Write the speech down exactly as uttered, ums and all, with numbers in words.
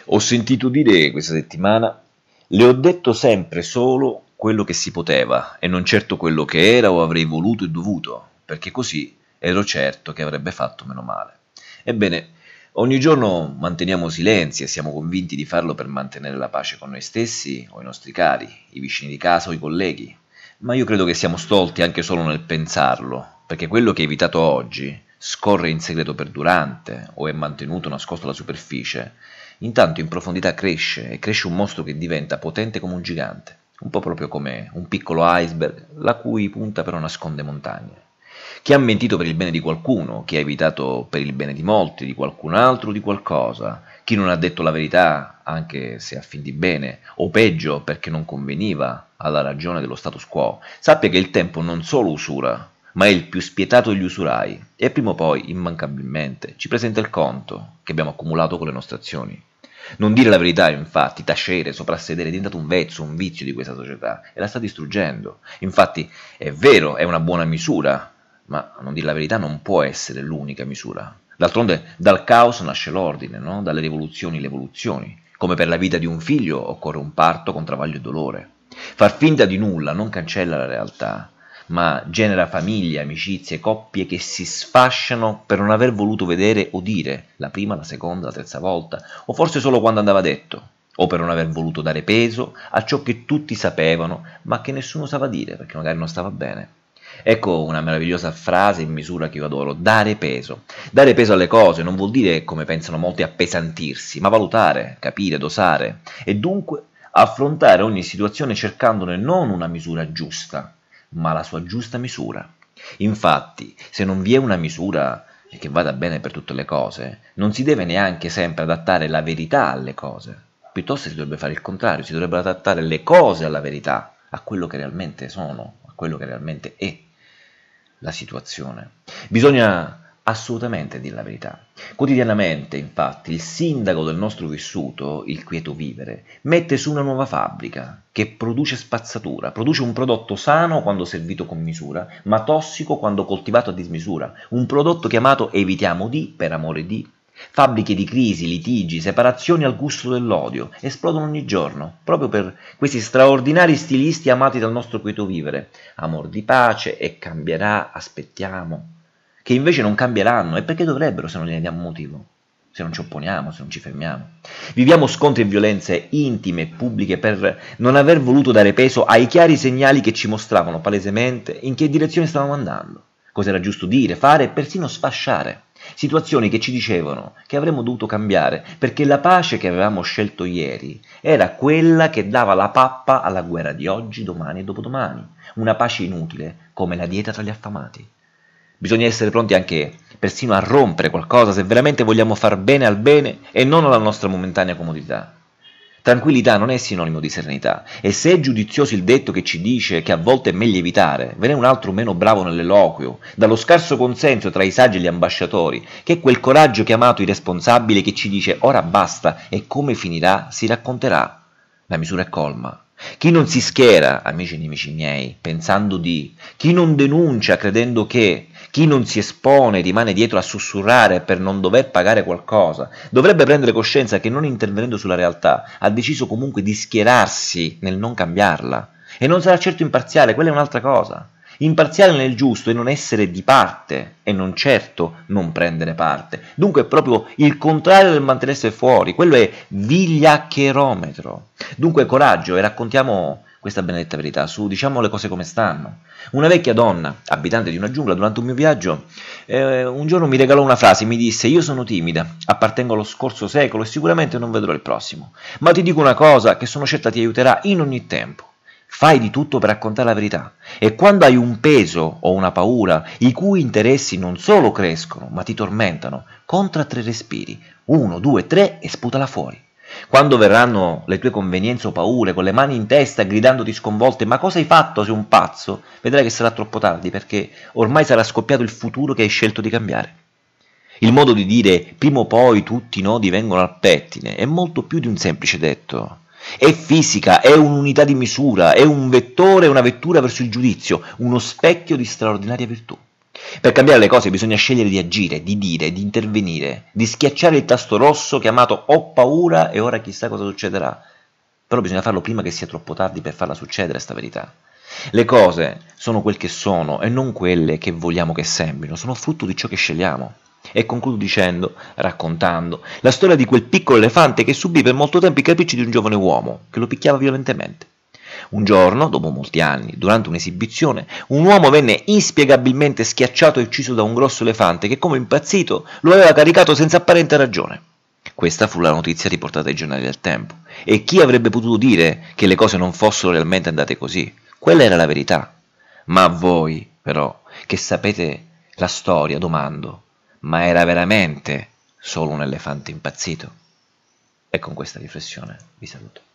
Ho sentito dire questa settimana, le ho detto sempre solo quello che si poteva e non certo quello che era o avrei voluto e dovuto, perché così ero certo che avrebbe fatto meno male. Ebbene, ogni giorno manteniamo silenzi e siamo convinti di farlo per mantenere la pace con noi stessi o i nostri cari, i vicini di casa o i colleghi, ma io credo che siamo stolti anche solo nel pensarlo, perché quello che hai evitato oggi scorre in segreto perdurante o è mantenuto nascosto alla superficie, intanto in profondità cresce e cresce un mostro che diventa potente come un gigante, un po' proprio come un piccolo iceberg la cui punta però nasconde montagne. Chi ha mentito per il bene di qualcuno, chi ha evitato per il bene di molti, di qualcun altro, di qualcosa, chi non ha detto la verità anche se a fin di bene, o peggio perché non conveniva alla ragione dello status quo, sappia che il tempo non solo usura, ma è il più spietato degli usurai e prima o poi, immancabilmente, ci presenta il conto che abbiamo accumulato con le nostre azioni. Non dire la verità, infatti, tacere, soprassedere, è diventato un vezzo, un vizio di questa società e la sta distruggendo. Infatti, è vero, è una buona misura, ma non dire la verità non può essere l'unica misura. D'altronde, dal caos nasce l'ordine, no? Dalle rivoluzioni le evoluzioni. Come per la vita di un figlio occorre un parto con travaglio e dolore. Far finta di nulla non cancella la realtà, ma genera famiglie, amicizie, coppie che si sfasciano per non aver voluto vedere o dire la prima, la seconda, la terza volta, o forse solo quando andava detto, o per non aver voluto dare peso a ciò che tutti sapevano, ma che nessuno osava dire perché magari non stava bene. Ecco una meravigliosa frase in misura che io adoro, dare peso. Dare peso alle cose non vuol dire, come pensano molti, appesantirsi, ma valutare, capire, dosare, e dunque affrontare ogni situazione cercandone non una misura giusta, ma la sua giusta misura. Infatti, se non vi è una misura che vada bene per tutte le cose, non si deve neanche sempre adattare la verità alle cose. Piuttosto si dovrebbe fare il contrario, si dovrebbero adattare le cose alla verità, a quello che realmente sono, a quello che realmente è la situazione. Bisogna assolutamente dire la verità. Quotidianamente, infatti, il sindaco del nostro vissuto, il quieto vivere, mette su una nuova fabbrica che produce spazzatura, produce un prodotto sano quando servito con misura, ma tossico quando coltivato a dismisura, un prodotto chiamato evitiamo di per amore di. Fabbriche di crisi, litigi, separazioni al gusto dell'odio esplodono ogni giorno, proprio per questi straordinari stilisti amati dal nostro quieto vivere. Amor di pace e cambierà, aspettiamo. Che invece non cambieranno, e perché dovrebbero se non gliene diamo motivo? Se non ci opponiamo, se non ci fermiamo. Viviamo scontri e violenze intime e pubbliche per non aver voluto dare peso ai chiari segnali che ci mostravano palesemente in che direzione stavamo andando, cosa era giusto dire, fare e persino sfasciare. Situazioni che ci dicevano che avremmo dovuto cambiare perché la pace che avevamo scelto ieri era quella che dava la pappa alla guerra di oggi, domani e dopodomani, una pace inutile come la dieta tra gli affamati. Bisogna essere pronti anche persino a rompere qualcosa se veramente vogliamo far bene al bene e non alla nostra momentanea comodità. Tranquillità non è sinonimo di serenità, e se è giudizioso il detto che ci dice che a volte è meglio evitare, ve n'è un altro meno bravo nell'eloquio, dallo scarso consenso tra i saggi e gli ambasciatori, che è quel coraggio chiamato irresponsabile che ci dice ora basta e come finirà si racconterà. La misura è colma. Chi non si schiera, amici e nemici miei, pensando di, chi non denuncia credendo che, chi non si espone rimane dietro a sussurrare per non dover pagare qualcosa, dovrebbe prendere coscienza che non intervenendo sulla realtà ha deciso comunque di schierarsi nel non cambiarla. E non sarà certo imparziale, quella è un'altra cosa. Imparziale nel giusto è non essere di parte e non certo non prendere parte. Dunque è proprio il contrario del mantenersi fuori, quello è vigliaccherometro. Dunque coraggio e raccontiamo questa benedetta verità su, diciamo le cose come stanno. Una vecchia donna, abitante di una giungla, durante un mio viaggio, eh, un giorno mi regalò una frase, mi disse: io sono timida, appartengo allo scorso secolo e sicuramente non vedrò il prossimo, ma ti dico una cosa che sono certa ti aiuterà in ogni tempo. Fai di tutto per raccontare la verità e quando hai un peso o una paura i cui interessi non solo crescono ma ti tormentano, conta tre respiri, uno, due, tre e sputala fuori. Quando verranno le tue convenienze o paure con le mani in testa gridandoti sconvolte ma cosa hai fatto, sei un pazzo, vedrai che sarà troppo tardi perché ormai sarà scoppiato il futuro che hai scelto di cambiare. Il modo di dire prima o poi tutti i nodi vengono al pettine è molto più di un semplice detto. È fisica, è un'unità di misura, è un vettore, una vettura verso il giudizio, uno specchio di straordinaria virtù. Per cambiare le cose bisogna scegliere di agire, di dire, di intervenire, di schiacciare il tasto rosso chiamato ho paura e ora chissà cosa succederà. Però bisogna farlo prima che sia troppo tardi per farla succedere sta verità. Le cose sono quel che sono e non quelle che vogliamo che sembrino, sono frutto di ciò che scegliamo. E concludo dicendo, raccontando, la storia di quel piccolo elefante che subì per molto tempo i capricci di un giovane uomo che lo picchiava violentemente. Un giorno, dopo molti anni, durante un'esibizione, un uomo venne inspiegabilmente schiacciato e ucciso da un grosso elefante che, come impazzito, lo aveva caricato senza apparente ragione. Questa fu la notizia riportata ai giornali del tempo. E chi avrebbe potuto dire che le cose non fossero realmente andate così? Quella era la verità. Ma a voi, però, che sapete la storia, domando, ma era veramente solo un elefante impazzito? E con questa riflessione vi saluto.